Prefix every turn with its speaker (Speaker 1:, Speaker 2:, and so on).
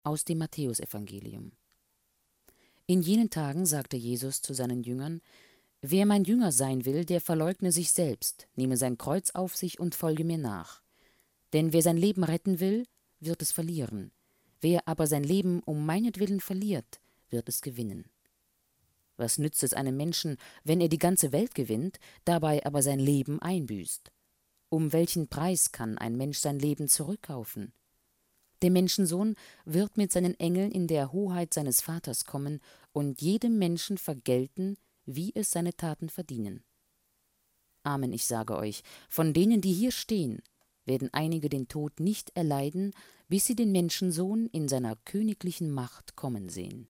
Speaker 1: Aus dem Matthäusevangelium. In jenen Tagen sagte Jesus zu seinen Jüngern: Wer mein Jünger sein will, der verleugne sich selbst, nehme sein Kreuz auf sich und folge mir nach. Denn wer sein Leben retten will, wird es verlieren. Wer aber sein Leben um meinetwillen verliert, wird es gewinnen. Was nützt es einem Menschen, wenn er die ganze Welt gewinnt, dabei aber sein Leben einbüßt? Um welchen Preis kann ein Mensch sein Leben zurückkaufen? Der Menschensohn wird mit seinen Engeln in der Hoheit seines Vaters kommen und jedem Menschen vergelten, wie es seine Taten verdienen. Amen, ich sage euch, von denen, die hier stehen, werden einige den Tod nicht erleiden, bis sie den Menschensohn in seiner königlichen Macht kommen sehen.